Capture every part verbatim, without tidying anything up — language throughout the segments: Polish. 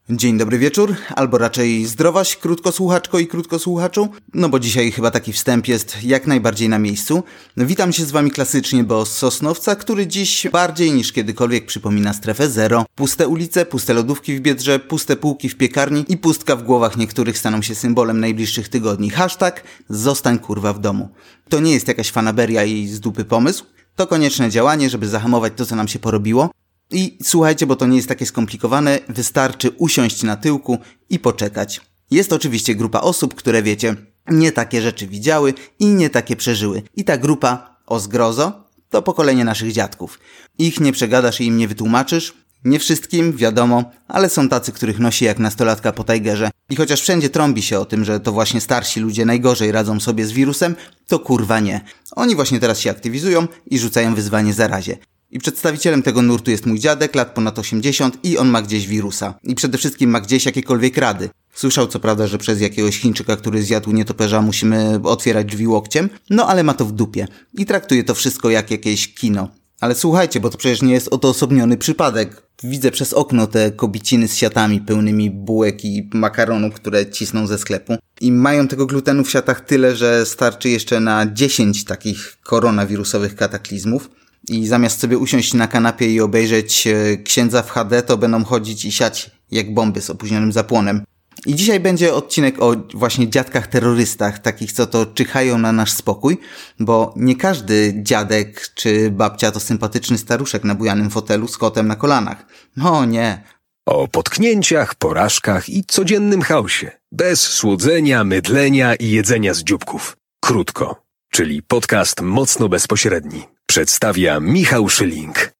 Dzień dobry wieczór, albo raczej zdrowaś krótkosłuchaczko i krótkosłuchaczu, no bo dzisiaj chyba taki wstęp jest jak najbardziej na miejscu. Witam się z wami klasycznie, bo z Sosnowca, który dziś bardziej niż kiedykolwiek przypomina strefę zero. Puste ulice, puste lodówki w Biedrze, puste półki w piekarni i pustka w głowach niektórych staną się symbolem najbliższych tygodni. Hashtag zostań kurwa w domu. To nie jest jakaś fanaberia i z dupy pomysł, to konieczne działanie, żeby zahamować to, co nam się porobiło. I słuchajcie, bo to nie jest takie skomplikowane, wystarczy usiąść na tyłku i poczekać. Jest oczywiście grupa osób, które wiecie, nie takie rzeczy widziały i nie takie przeżyły. I ta grupa, o zgrozo, to pokolenie naszych dziadków. Ich nie przegadasz i im nie wytłumaczysz. Nie wszystkim, wiadomo, ale są tacy, których nosi jak nastolatka po tajgerze. I chociaż wszędzie trąbi się o tym, że to właśnie starsi ludzie najgorzej radzą sobie z wirusem, to kurwa nie. Oni właśnie teraz się aktywizują i rzucają wyzwanie zarazie. I przedstawicielem tego nurtu jest mój dziadek, lat ponad osiemdziesiąt i on ma gdzieś wirusa. I przede wszystkim ma gdzieś jakiekolwiek rady. Słyszał co prawda, że przez jakiegoś Chińczyka, który zjadł nietoperza, musimy otwierać drzwi łokciem, no ale ma to w dupie. I traktuje to wszystko jak jakieś kino. Ale słuchajcie, bo to przecież nie jest odosobniony przypadek. Widzę przez okno te kobiciny z siatami pełnymi bułek i makaronu, które cisną ze sklepu. I mają tego glutenu w siatach tyle, że starczy jeszcze na dziesięć takich koronawirusowych kataklizmów. I zamiast sobie usiąść na kanapie i obejrzeć księdza w H D, to będą chodzić i siać jak bomby z opóźnionym zapłonem. I dzisiaj będzie odcinek o właśnie dziadkach terrorystach, takich co to czyhają na nasz spokój, bo nie każdy dziadek czy babcia to sympatyczny staruszek na bujanym fotelu z kotem na kolanach. No nie. O potknięciach, porażkach i codziennym chaosie. Bez słodzenia, mydlenia i jedzenia z dzióbków. Krótko, czyli podcast mocno bezpośredni. Przedstawia Michał Szyling.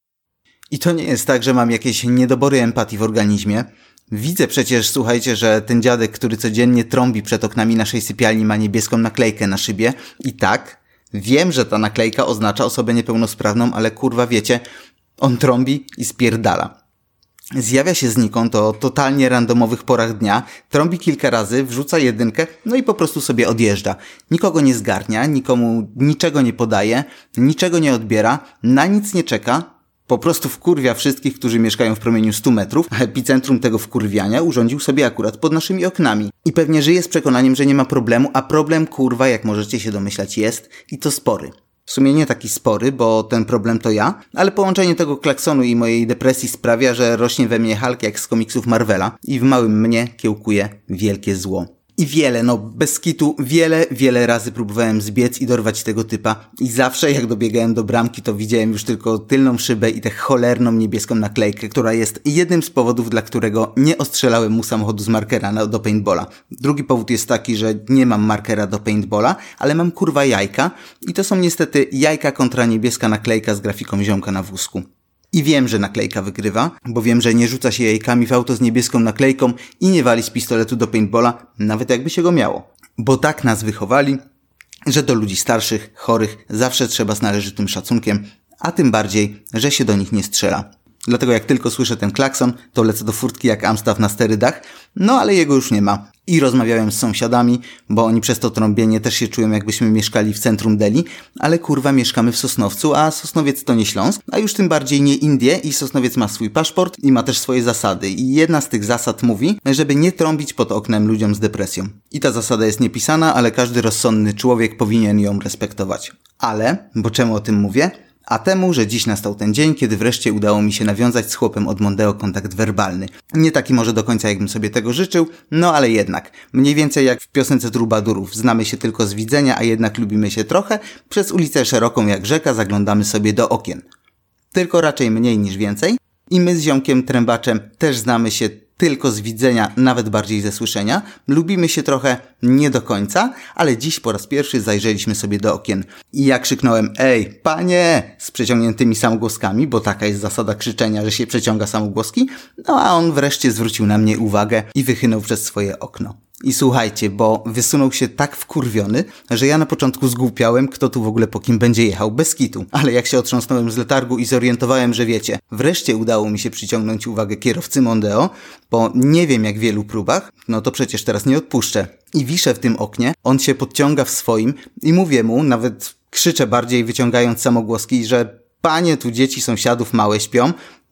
I to nie jest tak, że mam jakieś niedobory empatii w organizmie. Widzę przecież, słuchajcie, że ten dziadek, który codziennie trąbi przed oknami naszej sypialni, ma niebieską naklejkę na szybie. I tak, wiem, że ta naklejka oznacza osobę niepełnosprawną, ale kurwa wiecie, on trąbi i spierdala. Zjawia się znikąd o totalnie randomowych porach dnia, trąbi kilka razy, wrzuca jedynkę, no i po prostu sobie odjeżdża. Nikogo nie zgarnia, nikomu niczego nie podaje, niczego nie odbiera, na nic nie czeka, po prostu wkurwia wszystkich, którzy mieszkają w promieniu stu metrów, a epicentrum tego wkurwiania urządził sobie akurat pod naszymi oknami. I pewnie żyje z przekonaniem, że nie ma problemu, a problem kurwa, jak możecie się domyślać, jest i to spory. W sumie nie taki spory, bo ten problem to ja, ale połączenie tego klaksonu i mojej depresji sprawia, że rośnie we mnie Hulk jak z komiksów Marvela i w małym mnie kiełkuje wielkie zło. I wiele, no bez kitu, wiele, wiele razy próbowałem zbiec i dorwać tego typa i zawsze jak dobiegałem do bramki, to widziałem już tylko tylną szybę i tę cholerną niebieską naklejkę, która jest jednym z powodów, dla którego nie ostrzelałem mu samochodu z markera na, do paintballa. Drugi powód jest taki, że nie mam markera do paintballa, ale mam kurwa jajka i to są niestety jajka kontra niebieska naklejka z grafiką ziomka na wózku. I wiem, że naklejka wygrywa, bo wiem, że nie rzuca się jajkami w auto z niebieską naklejką i nie wali z pistoletu do paintballa, nawet jakby się go miało. Bo tak nas wychowali, że do ludzi starszych, chorych zawsze trzeba z należytym szacunkiem, a tym bardziej, że się do nich nie strzela. Dlatego jak tylko słyszę ten klakson, to lecę do furtki jak Amstaff na sterydach, no ale jego już nie ma. I rozmawiałem z sąsiadami, bo oni przez to trąbienie też się czują, jakbyśmy mieszkali w centrum Delhi, ale kurwa mieszkamy w Sosnowcu, a Sosnowiec to nie Śląsk, a już tym bardziej nie Indie i Sosnowiec ma swój paszport i ma też swoje zasady. I jedna z tych zasad mówi, żeby nie trąbić pod oknem ludziom z depresją. I ta zasada jest niepisana, ale każdy rozsądny człowiek powinien ją respektować. Ale, bo czemu o tym mówię? A temu, że dziś nastał ten dzień, kiedy wreszcie udało mi się nawiązać z chłopem od Mondeo kontakt werbalny. Nie taki może do końca, jakbym sobie tego życzył, no ale jednak. Mniej więcej jak w piosence Trubadurów. Znamy się tylko z widzenia, a jednak lubimy się trochę. Przez ulicę szeroką jak rzeka zaglądamy sobie do okien. Tylko raczej mniej niż więcej. I my z ziomkiem Trębaczem też znamy się tylko z widzenia, nawet bardziej ze słyszenia. Lubimy się trochę nie do końca, ale dziś po raz pierwszy zajrzeliśmy sobie do okien. I ja krzyknąłem, ej, panie, z przeciągniętymi samogłoskami, bo taka jest zasada krzyczenia, że się przeciąga samogłoski. No a on wreszcie zwrócił na mnie uwagę i wychynął przez swoje okno. I słuchajcie, bo wysunął się tak wkurwiony, że ja na początku zgłupiałem, kto tu w ogóle po kim będzie jechał, bez kitu. Ale jak się otrząsnąłem z letargu i zorientowałem, że wiecie, wreszcie udało mi się przyciągnąć uwagę kierowcy Mondeo, po nie wiem jak wielu próbach, no to przecież teraz nie odpuszczę. I wiszę w tym oknie, on się podciąga w swoim i mówię mu, nawet krzyczę bardziej wyciągając samogłoski, że panie, tu dzieci sąsiadów małe śpią,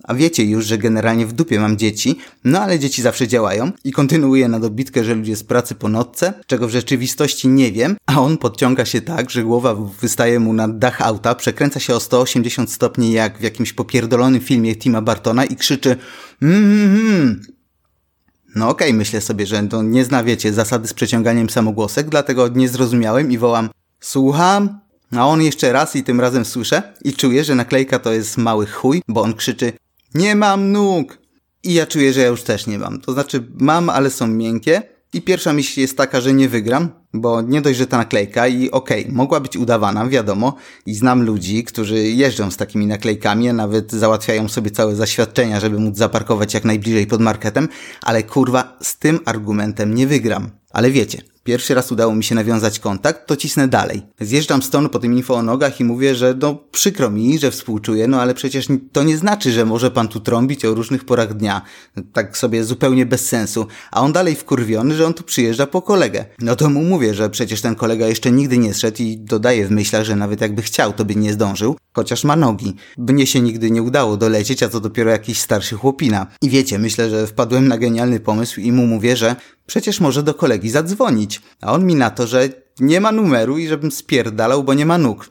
a wiecie już, że generalnie w dupie mam dzieci, no ale dzieci zawsze działają i kontynuuję na dobitkę, że ludzie z pracy po nocce, czego w rzeczywistości nie wiem, a on podciąga się tak, że głowa wystaje mu na dach auta, przekręca się o sto osiemdziesiąt stopni jak w jakimś popierdolonym filmie Tima Burtona i krzyczy mmm. No okej, okay, myślę sobie, że to nie zna, wiecie, zasady z przeciąganiem samogłosek, dlatego nie zrozumiałem i wołam słucham, a on jeszcze raz i tym razem słyszę i czuję, że naklejka to jest mały chuj, bo on krzyczy nie mam nóg i ja czuję, że ja już też nie mam, to znaczy mam, ale są miękkie i pierwsza myśl jest taka, że nie wygram, bo nie dość, że ta naklejka i okej, okay, mogła być udawana, wiadomo, i znam ludzi, którzy jeżdżą z takimi naklejkami, a nawet załatwiają sobie całe zaświadczenia, żeby móc zaparkować jak najbliżej pod marketem, ale kurwa, z tym argumentem nie wygram. Ale wiecie, pierwszy raz udało mi się nawiązać kontakt, to cisnę dalej. Zjeżdżam z tonu po tym info o nogach i mówię, że no przykro mi, że współczuję, no ale przecież to nie znaczy, że może pan tu trąbić o różnych porach dnia. Tak sobie zupełnie bez sensu. A on dalej wkurwiony, że on tu przyjeżdża po kolegę. No to mu mówię, że przecież ten kolega jeszcze nigdy nie zszedł i dodaję w myślach, że nawet jakby chciał, to by nie zdążył, chociaż ma nogi. Mnie się nigdy nie udało dolecieć, a to dopiero jakiś starszy chłopina. I wiecie, myślę, że wpadłem na genialny pomysł i mu mówię, że przecież może do kolegi zadzwonić. A on mi na to, że nie ma numeru i żebym spierdalał, bo nie ma nóg.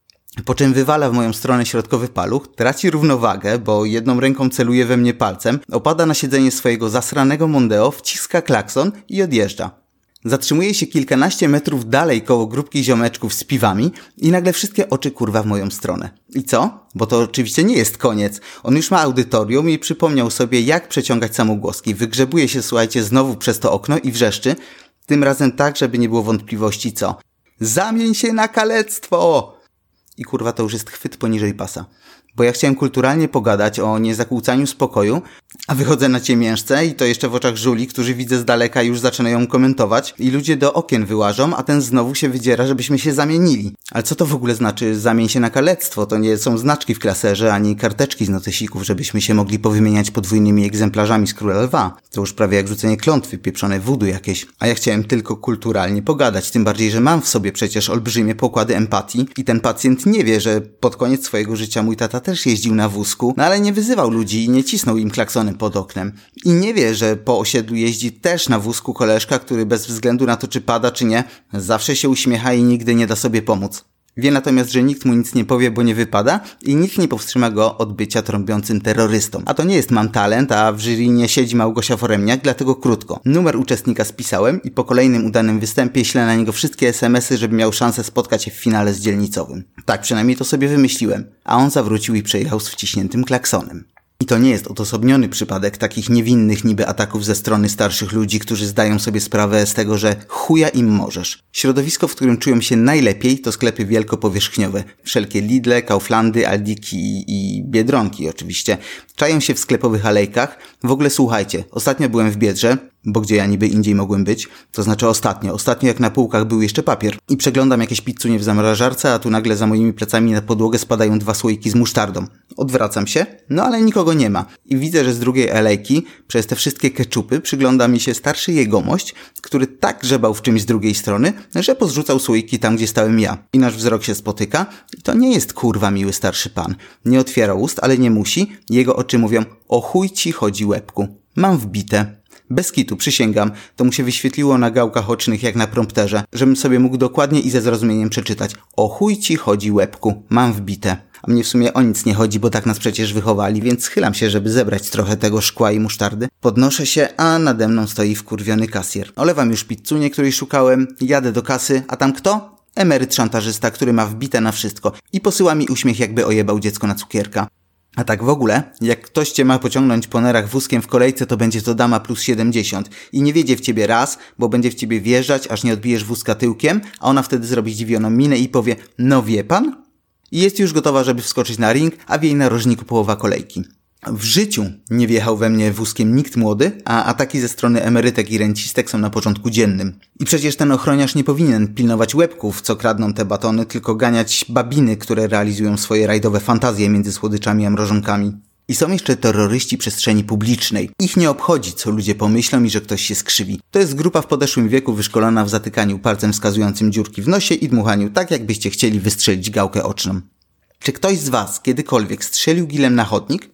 Po czym wywala w moją stronę środkowy paluch, traci równowagę, bo jedną ręką celuje we mnie palcem, opada na siedzenie swojego zasranego Mondeo, wciska klakson i odjeżdża. Zatrzymuje się kilkanaście metrów dalej koło grupki ziomeczków z piwami i nagle wszystkie oczy kurwa w moją stronę. I co? Bo to oczywiście nie jest koniec. On już ma audytorium i przypomniał sobie, jak przeciągać samogłoski. Wygrzebuje się, słuchajcie, znowu przez to okno i wrzeszczy. Tym razem tak, żeby nie było wątpliwości co. Zamień się na kalectwo! I kurwa to już jest chwyt poniżej pasa. Bo ja chciałem kulturalnie pogadać o niezakłócaniu spokoju, a wychodzę na ciemiężce i to jeszcze w oczach żuli, którzy widzę z daleka już zaczynają komentować i ludzie do okien wyłażą, a ten znowu się wydziera, żebyśmy się zamienili. Ale co to w ogóle znaczy zamień się na kalectwo? To nie są znaczki w klaserze, ani karteczki z notesików, żebyśmy się mogli powymieniać podwójnymi egzemplarzami z Króla Lwa. To już prawie jak rzucenie klątwy, pieprzone voodoo jakieś. A ja chciałem tylko kulturalnie pogadać, tym bardziej, że mam w sobie przecież olbrzymie pokłady empatii i ten pacjent nie wie, że pod koniec swojego życia mój tata też jeździł na wózku, no ale nie wyzywał ludzi i nie cisnął im klaksonem pod oknem. I nie wie, że po osiedlu jeździ też na wózku koleżka, który bez względu na to, czy pada, czy nie, zawsze się uśmiecha i nigdy nie da sobie pomóc. Wie natomiast, że nikt mu nic nie powie, bo nie wypada i nikt nie powstrzyma go od bycia trąbiącym terrorystą. A to nie jest Mam Talent, a w jury nie siedzi Małgosia Foremniak, dlatego krótko. Numer uczestnika spisałem i po kolejnym udanym występie ślę na niego wszystkie es em esy, żeby miał szansę spotkać się w finale z dzielnicowym. Tak przynajmniej to sobie wymyśliłem. A on zawrócił i przejechał z wciśniętym klaksonem. I to nie jest odosobniony przypadek takich niewinnych niby ataków ze strony starszych ludzi, którzy zdają sobie sprawę z tego, że chuja im możesz. Środowisko, w którym czują się najlepiej, to sklepy wielkopowierzchniowe. Wszelkie Lidle, Kauflandy, Aldiki i, i Biedronki oczywiście. Czają się w sklepowych alejkach. W ogóle słuchajcie, ostatnio byłem w Biedrze, bo gdzie ja niby indziej mogłem być, to znaczy ostatnio. Ostatnio jak na półkach był jeszcze papier. I przeglądam jakieś pizzunie w zamrażarce, a tu nagle za moimi plecami na podłogę spadają dwa słoiki z musztardą. Odwracam się, no ale nikogo nie ma. I widzę, że z drugiej alejki, przez te wszystkie keczupy, przygląda mi się starszy jegomość, który tak grzebał w czymś z drugiej strony, że pozrzucał słoiki tam, gdzie stałem ja. I nasz wzrok się spotyka. I to nie jest kurwa miły starszy pan. Nie otwiera ust, ale nie musi. Jego oczy mówią, o chuj ci chodzi łebku. Mam wbite. Bez kitu, przysięgam, to mu się wyświetliło na gałkach ocznych jak na prompterze, żebym sobie mógł dokładnie i ze zrozumieniem przeczytać. O chuj ci chodzi łebku, mam wbite. A mnie w sumie o nic nie chodzi, bo tak nas przecież wychowali, więc schylam się, żeby zebrać trochę tego szkła i musztardy. Podnoszę się, a nade mną stoi wkurwiony kasjer. Olewam już pizzunię, której szukałem, jadę do kasy, a tam kto? Emeryt szantażysta, który ma wbite na wszystko i posyła mi uśmiech, jakby ojebał dziecko na cukierka. A tak w ogóle, jak ktoś cię ma pociągnąć po nerach wózkiem w kolejce, to będzie to dama plus siedemdziesiąt i nie wiedzie w ciebie raz, bo będzie w ciebie wjeżdżać, aż nie odbijesz wózka tyłkiem, a ona wtedy zrobi zdziwioną minę i powie, no wie pan? I jest już gotowa, żeby wskoczyć na ring, a w jej narożniku połowa kolejki. W życiu nie wjechał we mnie wózkiem nikt młody, a ataki ze strony emerytek i rencistek są na porządku dziennym. I przecież ten ochroniarz nie powinien pilnować łebków, co kradną te batony, tylko ganiać babiny, które realizują swoje rajdowe fantazje między słodyczami a mrożonkami. I są jeszcze terroryści przestrzeni publicznej. Ich nie obchodzi, co ludzie pomyślą i że ktoś się skrzywi. To jest grupa w podeszłym wieku wyszkolona w zatykaniu palcem wskazującym dziurki w nosie i dmuchaniu tak, jakbyście chcieli wystrzelić gałkę oczną. Czy ktoś z was kiedykolwiek strzelił gilem na chodnik?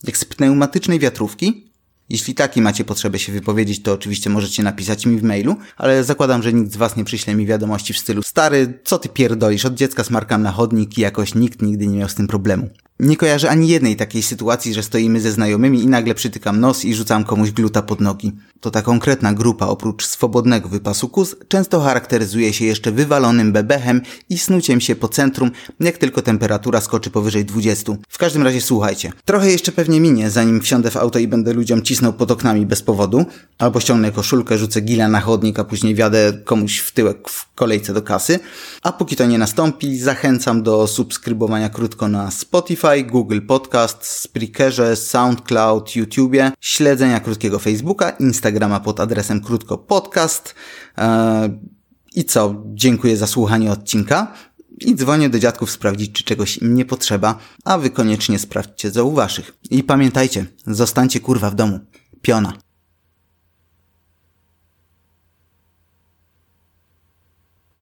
Jak z pneumatycznej wiatrówki? Jeśli taki macie potrzebę się wypowiedzieć, to oczywiście możecie napisać mi w mailu, ale zakładam, że nikt z was nie przyśle mi wiadomości w stylu: stary, co ty pierdolisz, od dziecka smarkam na chodnik i jakoś nikt nigdy nie miał z tym problemu. Nie kojarzę ani jednej takiej sytuacji, że stoimy ze znajomymi i nagle przytykam nos i rzucam komuś gluta pod nogi. To ta konkretna grupa, oprócz swobodnego wypasu kus, często charakteryzuje się jeszcze wywalonym bebechem i snuciem się po centrum, jak tylko temperatura skoczy powyżej dwudziestu. W każdym razie słuchajcie. Trochę jeszcze pewnie minie, zanim wsiądę w auto i będę ludziom cisnął pod oknami bez powodu, albo ściągnę koszulkę, rzucę gila na chodnik, a później wjadę komuś w tyłek w kolejce do kasy. A póki to nie nastąpi, zachęcam do subskrybowania Krótko na Spotify, Google Podcast, Spreakerze, SoundCloud, YouTubie, śledzenia Krótkiego Facebooka, Instagrama pod adresem Krótko Podcast. Eee, I co? Dziękuję za słuchanie odcinka i dzwonię do dziadków sprawdzić, czy czegoś im nie potrzeba, a wy koniecznie sprawdźcie co u waszych. I pamiętajcie, zostańcie kurwa w domu. Piona.